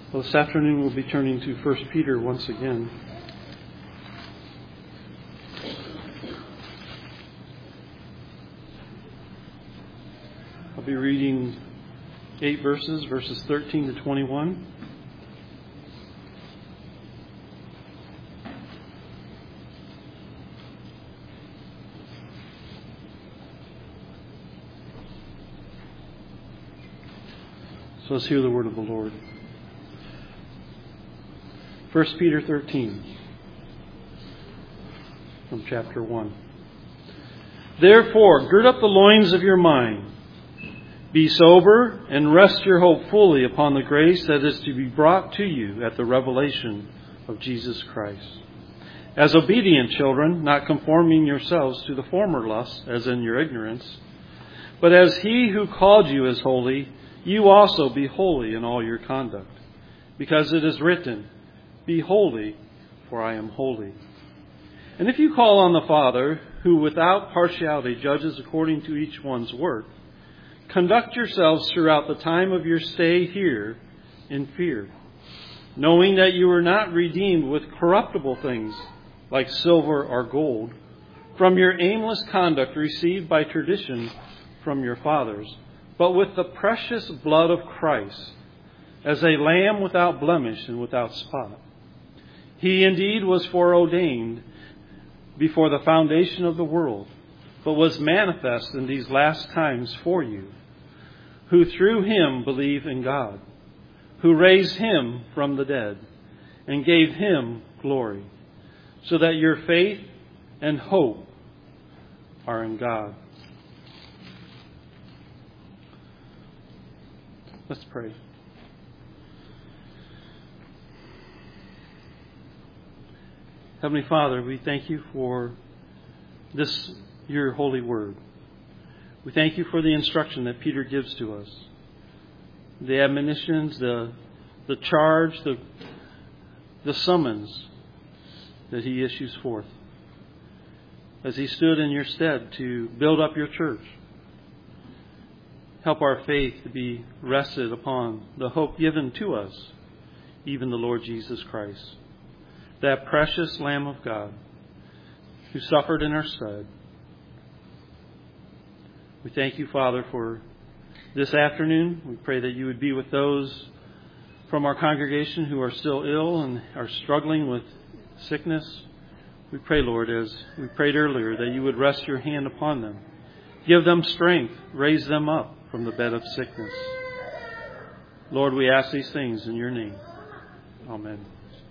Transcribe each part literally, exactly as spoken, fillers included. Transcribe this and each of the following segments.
Well, this afternoon we'll be turning to First Peter once again. I'll be reading eight verses, verses thirteen to twenty-one. So let's hear the word of the Lord. First Peter thirteen, from chapter one. Therefore, gird up the loins of your mind. Be sober and rest your hope fully upon the grace that is to be brought to you at the revelation of Jesus Christ. As obedient children, not conforming yourselves to the former lusts, as in your ignorance, but as He who called you is holy, you also be holy in all your conduct. Because it is written, Be holy, for I am holy. And if you call on the Father, who without partiality judges according to each one's work, conduct yourselves throughout the time of your stay here in fear, knowing that you are not redeemed with corruptible things like silver or gold from your aimless conduct received by tradition from your fathers, but with the precious blood of Christ, as a lamb without blemish and without spot. He indeed was foreordained before the foundation of the world, but was manifest in these last times for you, who through Him believe in God, who raised Him from the dead and gave Him glory, so that your faith and hope are in God. Let's pray. Heavenly Father, we thank you for this, your holy word. We thank you for the instruction that Peter gives to us. The admonitions, the, the charge, the, the summons that he issues forth. As he stood in your stead to build up your church. Help our faith to be rested upon the hope given to us, even the Lord Jesus Christ. That precious Lamb of God who suffered in our stead. We thank you, Father, for this afternoon. We pray that you would be with those from our congregation who are still ill and are struggling with sickness. We pray, Lord, as we prayed earlier, that you would rest your hand upon them. Give them strength. Raise them up from the bed of sickness. Lord, we ask these things in your name. Amen.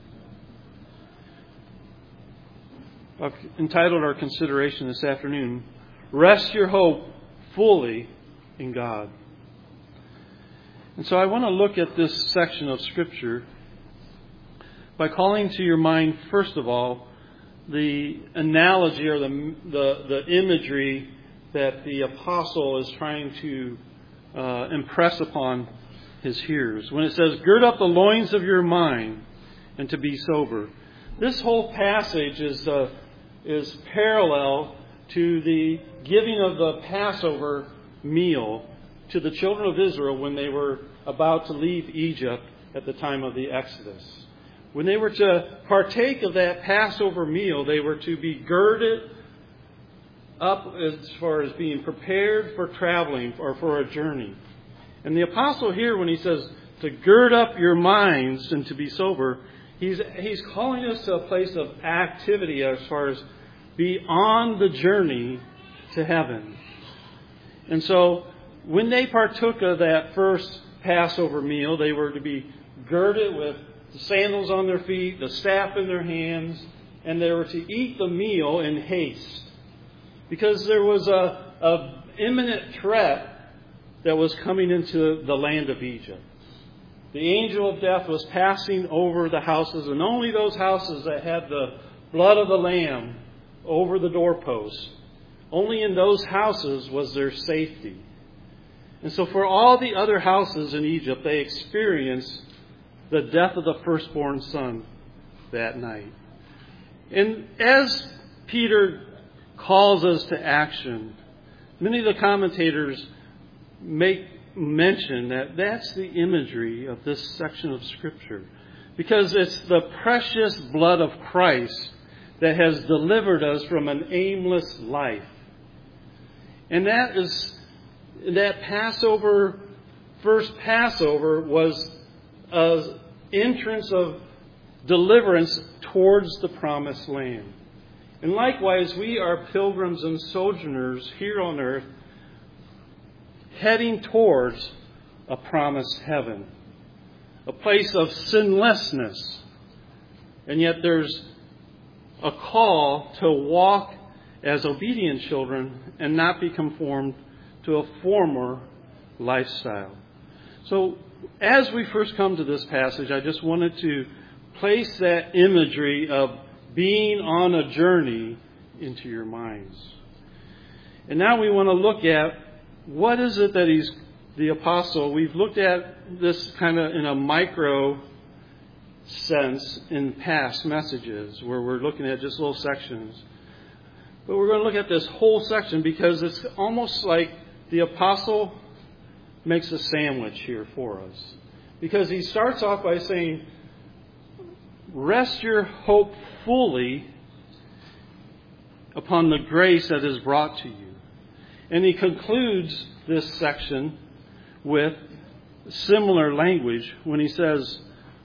I've entitled our consideration this afternoon, Rest Your Hope Fully in God. And so I want to look at this section of Scripture by calling to your mind, first of all, the analogy or the, the, the imagery that the apostle is trying to uh, impress upon his hearers. When it says, gird up the loins of your mind and to be sober. This whole passage is uh, is parallel to the giving of the Passover meal to the children of Israel when they were about to leave Egypt at the time of the Exodus. When they were to partake of that Passover meal, they were to be girded up as far as being prepared for traveling or for a journey. And the apostle here, when he says to gird up your minds and to be sober, he's he's calling us to a place of activity as far as be on the journey to heaven. And so when they partook of that first Passover meal, they were to be girded with the sandals on their feet, the staff in their hands, and they were to eat the meal in haste. Because there was a, a imminent threat that was coming into the land of Egypt. The angel of death was passing over the houses, and only those houses that had the blood of the Lamb over the doorposts, only in those houses was there safety. And so for all the other houses in Egypt, they experienced the death of the firstborn son that night. And as Peter calls us to action, many of the commentators make mention that that's the imagery of this section of Scripture. Because it's the precious blood of Christ that has delivered us from an aimless life. And that is, that Passover, first Passover was an entrance of deliverance towards the promised land. And likewise, we are pilgrims and sojourners here on earth, heading towards a promised heaven, a place of sinlessness. And yet there's a call to walk as obedient children and not be conformed to a former lifestyle. So as we first come to this passage, I just wanted to place that imagery of being on a journey into your minds. And now we want to look at what is it that he's, the apostle, we've looked at this kind of in a micro sense in past messages where we're looking at just little sections. But we're going to look at this whole section because it's almost like the apostle makes a sandwich here for us. Because he starts off by saying, rest your hope fully upon the grace that is brought to you. And he concludes this section with similar language when he says,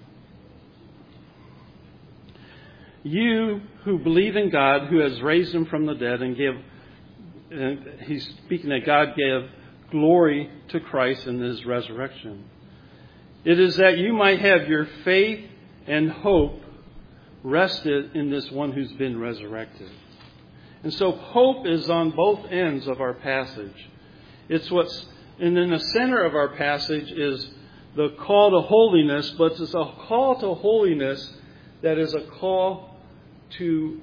you who believe in God who has raised him from the dead and give, and he's speaking that God gave glory to Christ in his resurrection. It is that you might have your faith and hope rested in this one who's been resurrected. And so hope is on both ends of our passage. It's what's, and in the center of our passage is the call to holiness, but it's a call to holiness that is a call to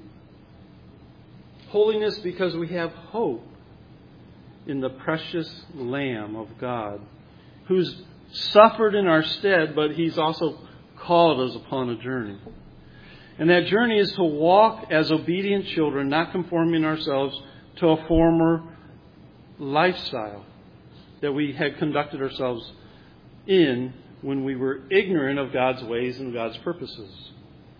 holiness because we have hope in the precious Lamb of God, who's suffered in our stead, but he's also called us upon a journey. And that journey is to walk as obedient children, not conforming ourselves to a former lifestyle that we had conducted ourselves in when we were ignorant of God's ways and God's purposes.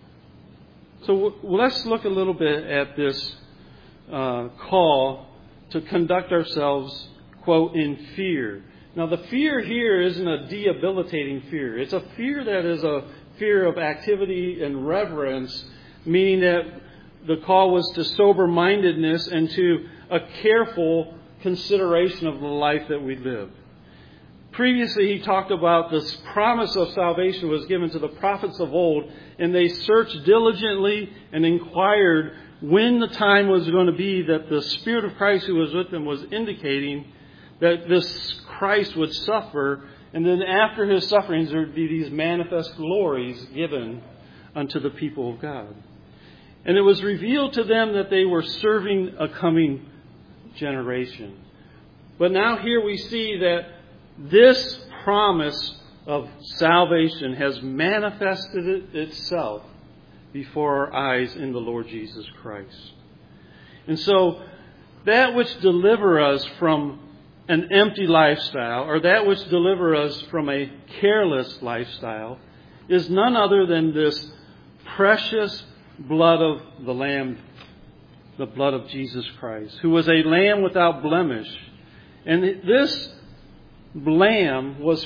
So let's look a little bit at this uh, call to conduct ourselves, quote, in fear. Now, the fear here isn't a debilitating fear. It's a fear that is a fear of activity and reverence, meaning that the call was to sober-mindedness and to a careful consideration of the life that we live. Previously, he talked about this promise of salvation was given to the prophets of old, and they searched diligently and inquired when the time was going to be that the Spirit of Christ who was with them was indicating that this Christ would suffer, and then after his sufferings there would be these manifest glories given unto the people of God. And it was revealed to them that they were serving a coming generation. But now here we see that this promise of salvation has manifested it itself before our eyes in the Lord Jesus Christ. And so that which deliver us from an empty lifestyle, or that which deliver us from a careless lifestyle, is none other than this precious blood of the Lamb, the blood of Jesus Christ, who was a lamb without blemish. And this lamb was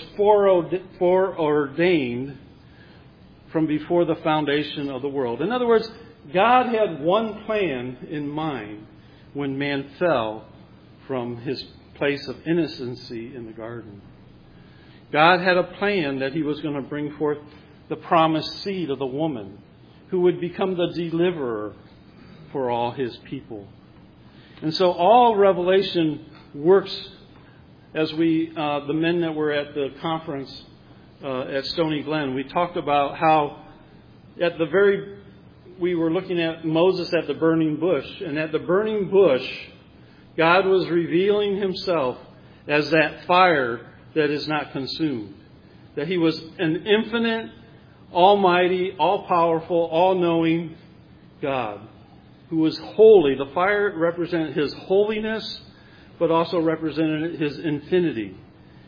foreordained from before the foundation of the world. In other words, God had one plan in mind when man fell from his place of innocency in the garden. God had a plan that he was going to bring forth the promised seed of the woman who would become the deliverer for all his people. And so all Revelation works as we, uh, the men that were at the conference uh, at Stony Glen, we talked about how at the very, we were looking at Moses at the burning bush, and at the burning bush, God was revealing himself as that fire that is not consumed. That he was an infinite, almighty, all-powerful, all-knowing God who was holy. The fire represented his holiness, but also represented his infinity.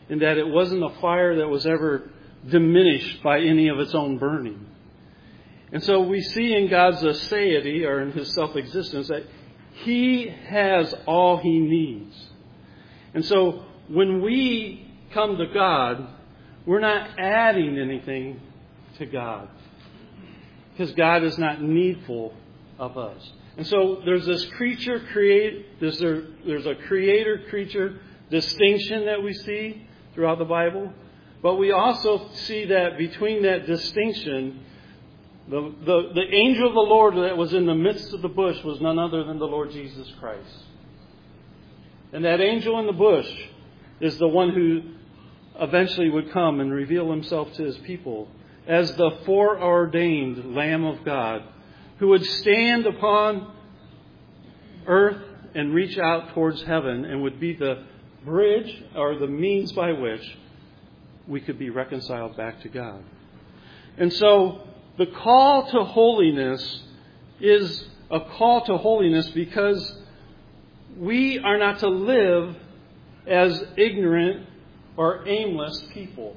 in that it wasn't a fire that was ever diminished by any of its own burning. And so we see in God's aseity, or in His self-existence, that He has all He needs. And so when we come to God, we're not adding anything to God, because God is not needful of us. And so there's this creature create there's a, there's a creator creature distinction that we see throughout the Bible, but we also see that between that distinction, the, the the angel of the Lord that was in the midst of the bush was none other than the Lord Jesus Christ. And that angel in the bush is the one who eventually would come and reveal Himself to His people as the foreordained Lamb of God, who would stand upon earth and reach out towards heaven and would be the bridge or the means by which we could be reconciled back to God. And so the call to holiness is a call to holiness because we are not to live as ignorant or aimless people.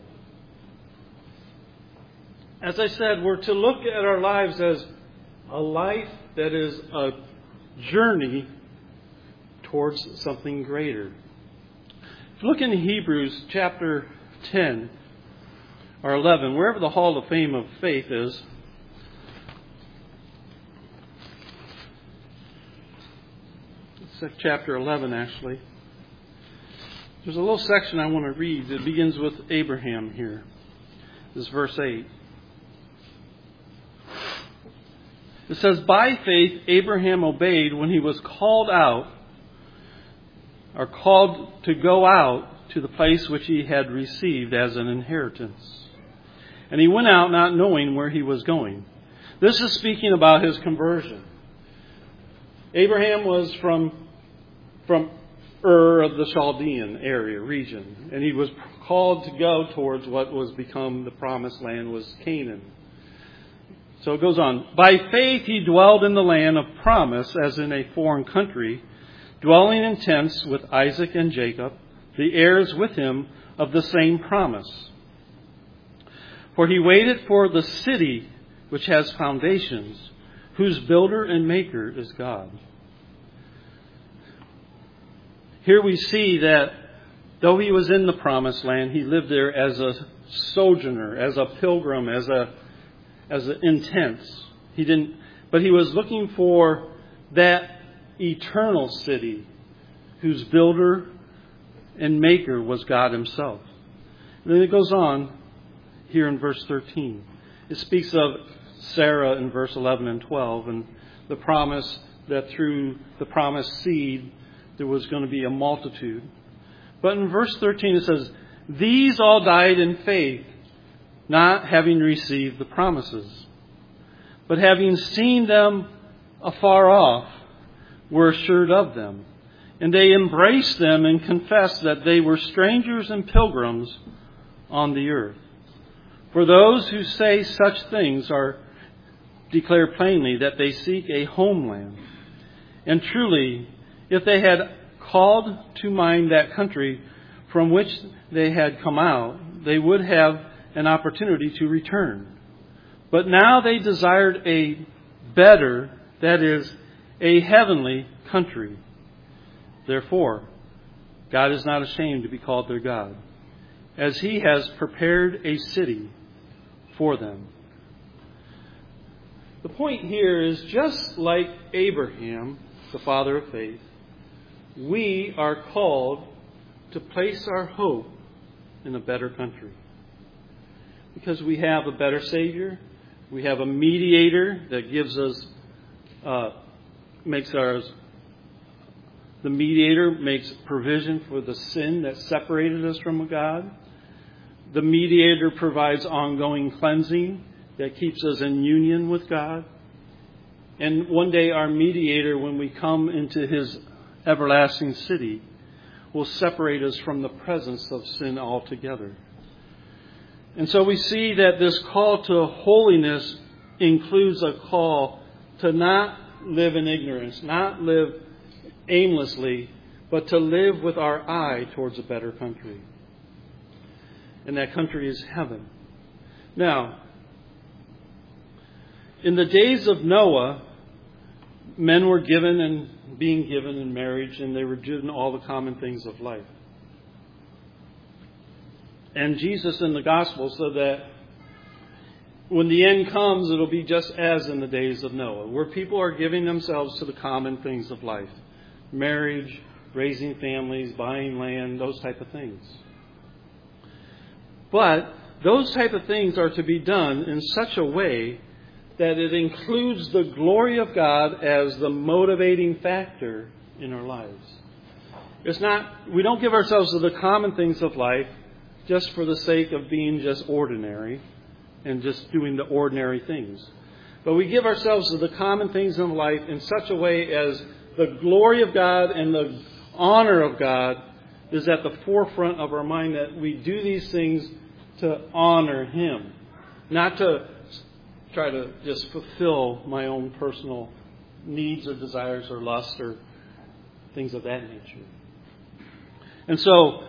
As I said, we're to look at our lives as a life that is a journey towards something greater. If you look in Hebrews chapter ten or eleven, wherever the Hall of Fame of Faith is, it's chapter eleven actually. There's a little section I want to read that begins with Abraham here. This is verse eight. It says, "By faith Abraham obeyed when he was called out, or called to go out to the place which he had received as an inheritance. And he went out not knowing where he was going." This is speaking about his conversion. Abraham was from, from Ur of the Chaldean area, region. And he was called to go towards what was become the promised land, was Canaan. So it goes on. "By faith he dwelled in the land of promise as in a foreign country, dwelling in tents with Isaac and Jacob, the heirs with him of the same promise. For he waited for the city which has foundations, whose builder and maker is God." Here we see that though he was in the promised land, he lived there as a sojourner, as a pilgrim, as a as a, in tents. He didn't, but he was looking for that eternal city whose builder and maker was God Himself. And then it goes on here in verse thirteen. It speaks of Sarah in verse eleven and twelve and the promise that through the promised seed there was going to be a multitude. But in verse thirteen it says, "These all died in faith, not having received the promises, but having seen them afar off, were assured of them. And they embraced them and confessed that they were strangers and pilgrims on the earth. For those who say such things are declare plainly that they seek a homeland. And truly, if they had called to mind that country from which they had come out, they would have an opportunity to return. But now they desired a better, that is, a heavenly country. Therefore, God is not ashamed to be called their God, as He has prepared a city for them." The point here is, just like Abraham, the father of faith, we are called to place our hope in a better country. Because we have a better Savior. We have a mediator that gives us, uh, makes ours, the mediator makes provision for the sin that separated us from God. The mediator provides ongoing cleansing that keeps us in union with God. And one day our mediator, when we come into His everlasting city, will separate us from the presence of sin altogether. And so we see that this call to holiness includes a call to not live in ignorance, not live aimlessly, but to live with our eye towards a better country. and that country is heaven. Now, in the days of Noah, men were given and being given in marriage, and they were given all the common things of life. And Jesus in the gospel said that when the end comes, it'll be just as in the days of Noah, where people are giving themselves to the common things of life. Marriage, raising families, buying land, those type of things. But those type of things are to be done in such a way that it includes the glory of God as the motivating factor in our lives. It's not, we don't give ourselves to the common things of life just for the sake of being just ordinary and just doing the ordinary things. But we give ourselves to the common things in life in such a way as the glory of God and the honor of God is at the forefront of our mind, that we do these things to honor Him, not to try to just fulfill my own personal needs or desires or lusts or things of that nature. And so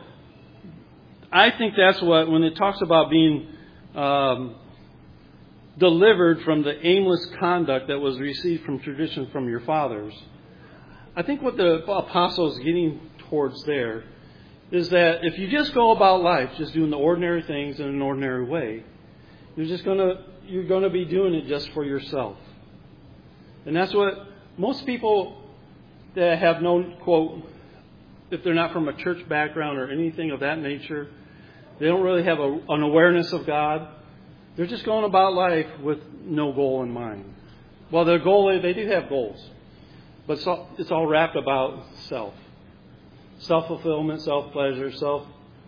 I think that's what, when it talks about being um, delivered from the aimless conduct that was received from tradition from your fathers, I think what the apostle is getting towards there is that if you just go about life just doing the ordinary things in an ordinary way, you're just going to you're going to be doing it just for yourself. And that's what most people that have no, quote, if they're not from a church background or anything of that nature, they don't really have a, an awareness of God. They're just going about life with no goal in mind. Well, their goal, they do have goals, but it's all, it's all wrapped about self. Self-fulfillment, self-pleasure, self,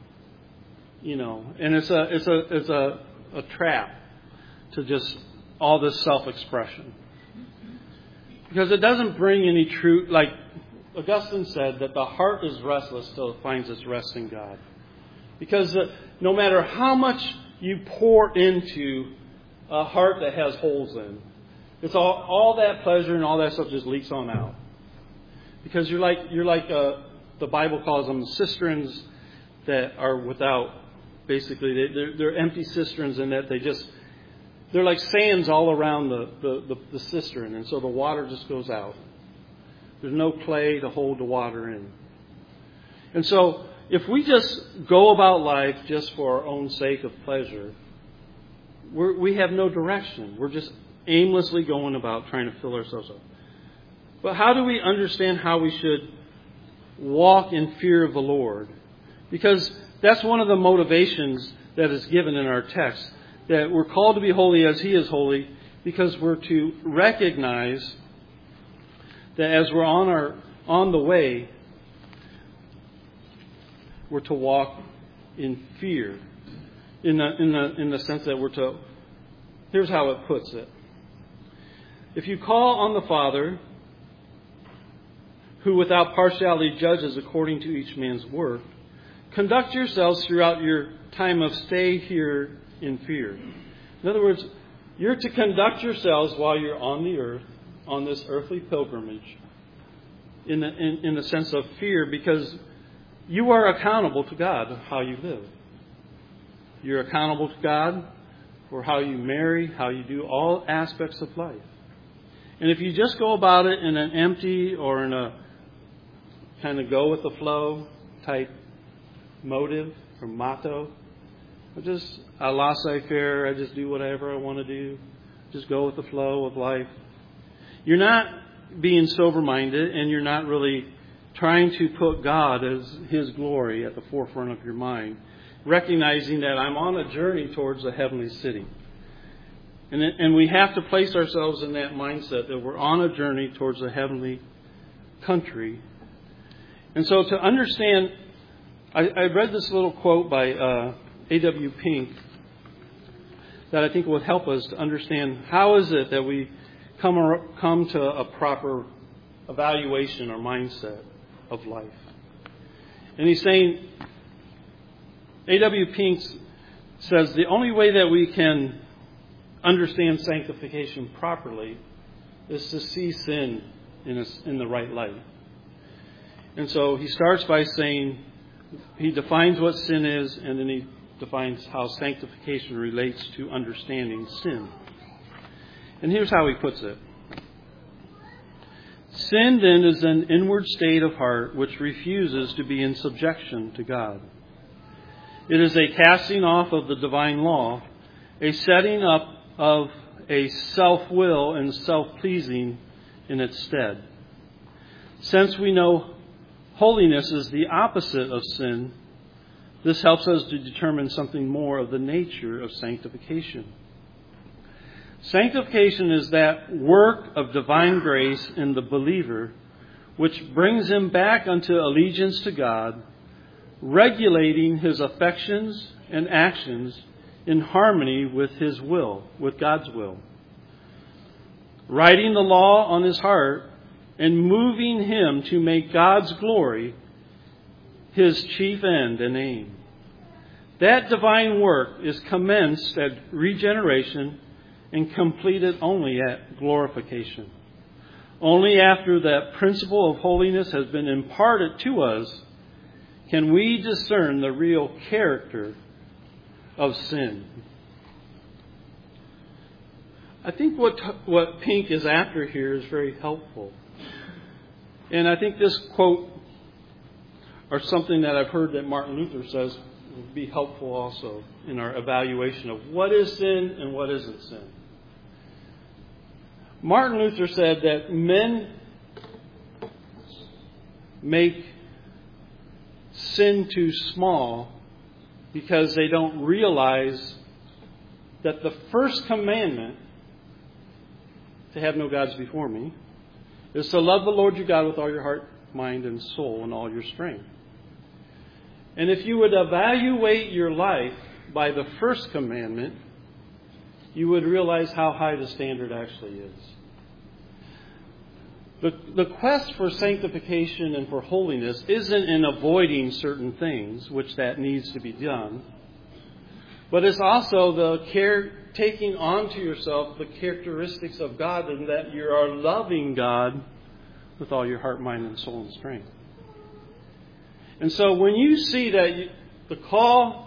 you know, and it's a, it's a, it's a, a trap to just all this self-expression. Because it doesn't bring any truth. Like Augustine said, that the heart is restless till it finds its rest in God. Because uh, no matter how much you pour into a heart that has holes in, it's all, all that pleasure and all that stuff just leaks on out. Because you're like, you're like uh, the Bible calls them cisterns that are without, basically, they, they're, they're empty cisterns in that they just, they're like sands all around the, the, the, the cistern. And so the water just goes out. There's no clay to hold the water in. And so if we just go about life just for our own sake of pleasure, we're, we have no direction. We're just aimlessly going about trying to fill ourselves up. But how do we understand how we should walk in fear of the Lord? Because that's one of the motivations that is given in our text, that we're called to be holy as He is holy, because we're to recognize that as we're on our on the way, we're to walk in fear, in the in the in the sense that we're to. Here's how it puts it: if you call on the Father, who without partiality judges according to each man's work, conduct yourselves throughout your time of stay here in fear. In other words, you're to conduct yourselves while you're on the earth, on this earthly pilgrimage, in the, in, in the sense of fear, because you are accountable to God of how you live. You're accountable to God for how you marry, how you do all aspects of life. And if you just go about it in an empty or in a kind of go with the flow type motive or motto, I just a laissez-faire, I just do whatever I want to do, just go with the flow of life, you're not being sober-minded, and you're not really trying to put God as His glory at the forefront of your mind, recognizing that I'm on a journey towards a heavenly city. And, it, and we have to place ourselves in that mindset that we're on a journey towards a heavenly country. And so to understand, I, I read this little quote by uh, A W Pink that I think will help us to understand how is it that we come, or, come to a proper evaluation or mindset of life. And he's saying, A W Pink says the only way that we can understand sanctification properly is to see sin in, a, in the right light. And so he starts by saying, he defines what sin is, and then he defines how sanctification relates to understanding sin. And here's how he puts it. Sin, then, is an inward state of heart which refuses to be in subjection to God. It is a casting off of the divine law, a setting up of a self-will and self-pleasing in its stead. Since we know holiness is the opposite of sin, this helps us to determine something more of the nature of sanctification. Sanctification is that work of divine grace in the believer which brings him back unto allegiance to God, regulating his affections and actions in harmony with his will, with God's will. Writing the law on his heart and moving him to make God's glory his chief end and aim. That divine work is commenced at regeneration and completed only at glorification. Only after that principle of holiness has been imparted to us can we discern the real character of sin. I think what what Pink is after here is very helpful. And I think this quote, or something that I've heard that Martin Luther says, would be helpful also in our evaluation of what is sin and what isn't sin. Martin Luther said that men make sin too small because they don't realize that the first commandment, to have no gods before me, is to love the Lord your God with all your heart, mind, and soul, and all your strength. And if you would evaluate your life by the first commandment, you would realize how high the standard actually is. The, the quest for sanctification and for holiness isn't in avoiding certain things, which that needs to be done, but it's also the care, taking onto yourself the characteristics of God, and that you are loving God with all your heart, mind, and soul and strength. And so when you see that you, the call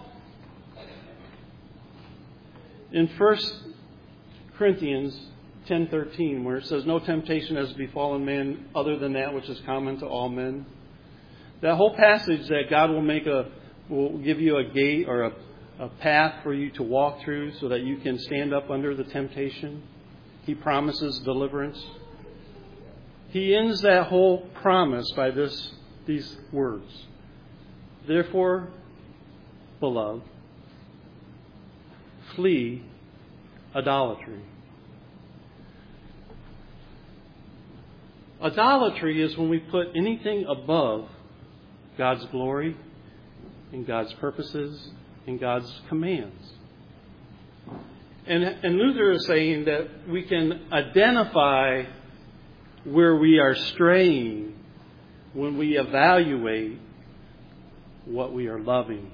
in First Corinthians ten thirteen, where it says, no temptation has befallen man other than that which is common to all men. That whole passage that God will make a, will give you a gate or a, a path for you to walk through so that you can stand up under the temptation. He promises deliverance. He ends that whole promise by this, these words. Therefore, beloved, flee idolatry. Idolatry is when we put anything above God's glory and God's purposes and God's commands. And, and Luther is saying that we can identify where we are straying when we evaluate what we are loving.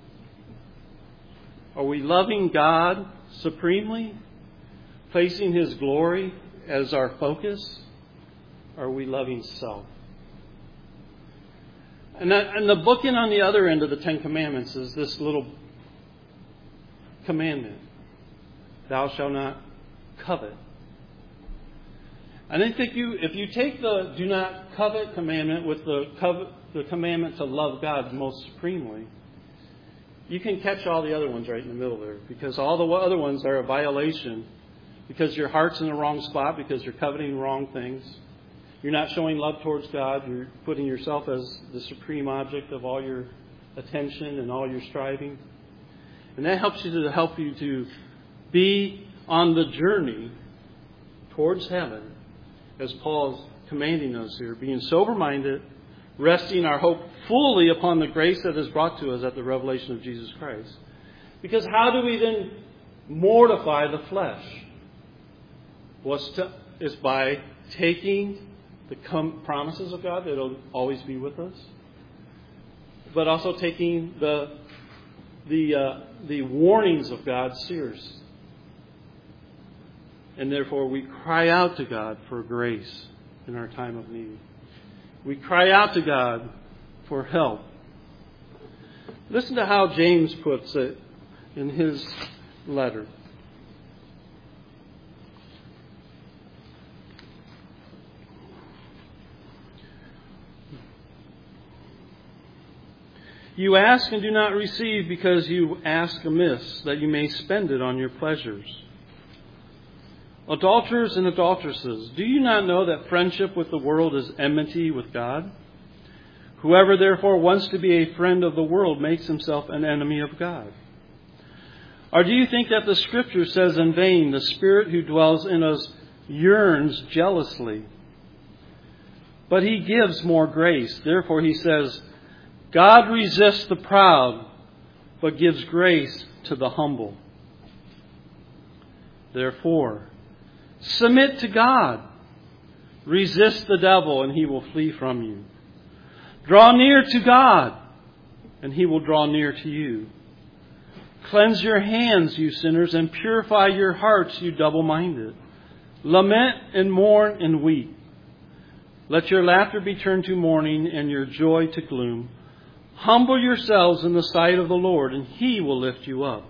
Are we loving God supremely, placing His glory as our focus? Are we loving self? And, that, and the bookend on the other end of the Ten Commandments is this little commandment. Thou shalt not covet. And I think you, if you take the do not covet commandment with the, covet, the commandment to love God most supremely, you can catch all the other ones right in the middle there. Because all the other ones are a violation. Because your heart's in the wrong spot. Because you're coveting wrong things. You're not showing love towards God. You're putting yourself as the supreme object of all your attention and all your striving. And that helps you to help you to be on the journey towards heaven, as Paul's commanding us here, being sober-minded, resting our hope fully upon the grace that is brought to us at the revelation of Jesus Christ. Because how do we then mortify the flesh? Well, it's, to, it's by taking the com- promises of God that will always be with us, but also taking the the uh, the warnings of God seriously. And therefore we cry out to God for grace in our time of need. We cry out to God for help. Listen to how James puts it in his letter. You ask and do not receive because you ask amiss, that you may spend it on your pleasures. Adulterers and adulteresses, do you not know that friendship with the world is enmity with God? Whoever therefore wants to be a friend of the world makes himself an enemy of God. Or do you think that the Scripture says in vain, the Spirit who dwells in us yearns jealously? But He gives more grace. Therefore He says, God resists the proud, but gives grace to the humble. Therefore, submit to God. Resist the devil, and he will flee from you. Draw near to God, and He will draw near to you. Cleanse your hands, you sinners, and purify your hearts, you double-minded. Lament and mourn and weep. Let your laughter be turned to mourning and your joy to gloom. Humble yourselves in the sight of the Lord, and He will lift you up.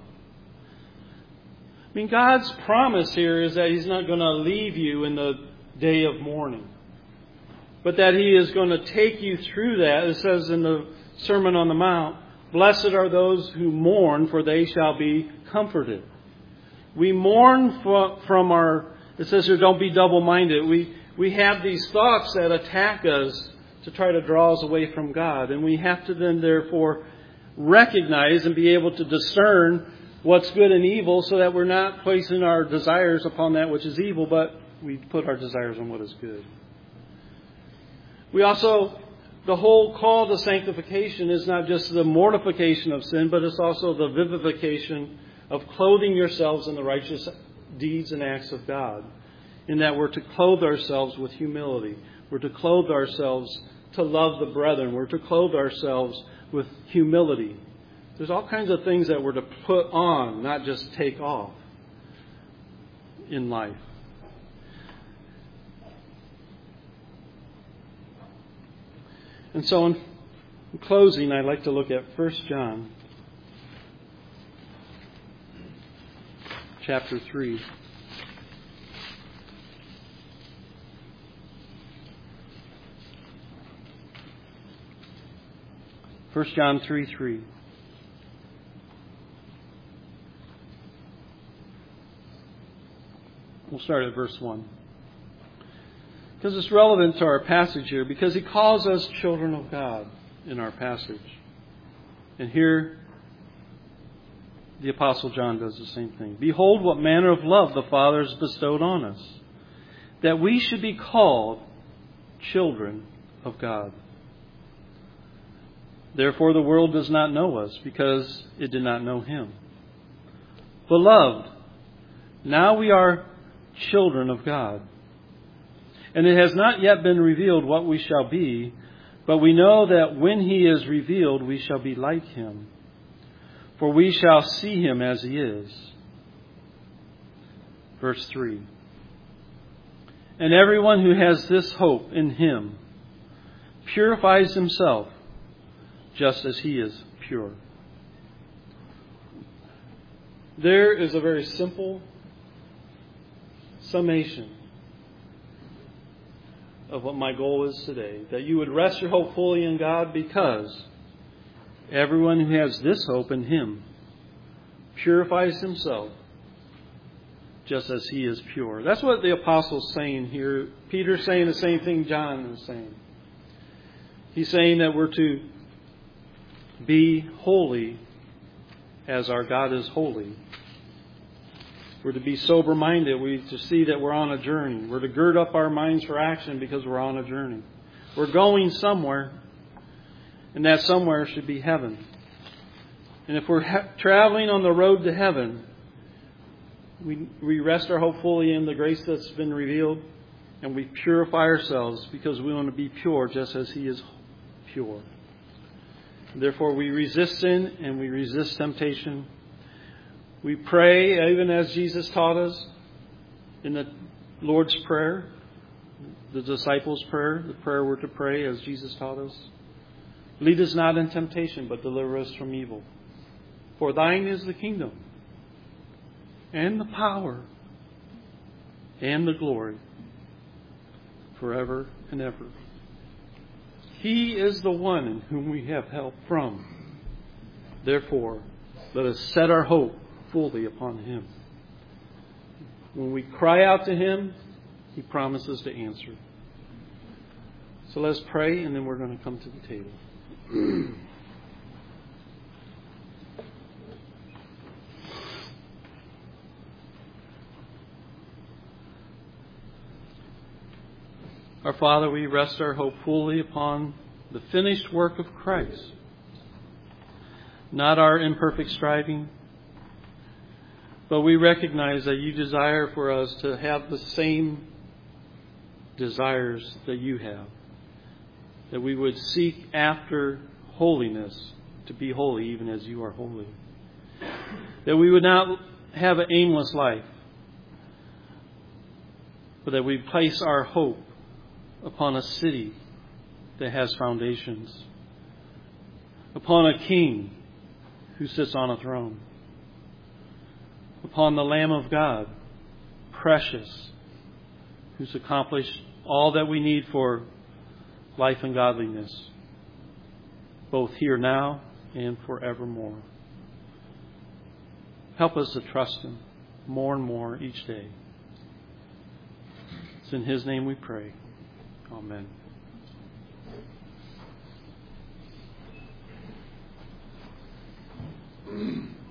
I mean, God's promise here is that He's not going to leave you in the day of mourning, but that He is going to take you through that. It says in the Sermon on the Mount, blessed are those who mourn, for they shall be comforted. We mourn from our, it says here, don't be double-minded. We, we have these thoughts that attack us to try to draw us away from God. And we have to then therefore recognize and be able to discern what's good and evil so that we're not placing our desires upon that which is evil, but we put our desires on what is good. We also, the whole call to sanctification is not just the mortification of sin, but it's also the vivification of clothing yourselves in the righteous deeds and acts of God. In that we're to clothe ourselves with humility. We're to clothe ourselves to love the brethren. We're to clothe ourselves with humility. There's all kinds of things that we're to put on, not just take off in life. And so in closing, I'd like to look at First John chapter three. First John three three. We'll start at verse one. Because it's relevant to our passage here, because he calls us children of God in our passage. And here, the Apostle John does the same thing. Behold what manner of love the Father has bestowed on us, that we should be called children of God. Therefore the world does not know us, because it did not know Him. Beloved, now we are children of God. And it has not yet been revealed what we shall be, but we know that when He is revealed, we shall be like Him. For we shall see Him as He is. Verse three. And everyone who has this hope in Him purifies himself just as He is pure. There is a very simple summation of what my goal is today. That you would rest your hope fully in God, because everyone who has this hope in Him purifies himself just as He is pure. That's what the Apostle's saying here. Peter's saying the same thing John is saying. He's saying that we're to be holy as our God is holy. We're to be sober-minded. We're to see that we're on a journey. We're to gird up our minds for action because we're on a journey. We're going somewhere, and that somewhere should be heaven. And if we're ha- traveling on the road to heaven, we, we rest our hope fully in the grace that's been revealed, and we purify ourselves because we want to be pure just as He is pure. Therefore, we resist sin and we resist temptation. We pray, even as Jesus taught us in the Lord's Prayer, the disciples' prayer, the prayer we're to pray as Jesus taught us. Lead us not in temptation, but deliver us from evil. For thine is the kingdom, and the power, and the glory, forever and ever. He is the one in whom we have help from. Therefore, let us set our hope fully upon Him. When we cry out to Him, He promises to answer. So let's pray, and then we're going to come to the table. Our Father, we rest our hope fully upon the finished work of Christ, not our imperfect striving, but we recognize that you desire for us to have the same desires that you have, that we would seek after holiness, to be holy even as you are holy, that we would not have an aimless life, but that we place our hope upon a city that has foundations, upon a king who sits on a throne, upon the Lamb of God, precious, who's accomplished all that we need for life and godliness, both here now and forevermore. Help us to trust Him more and more each day. It's in His name we pray. Amen.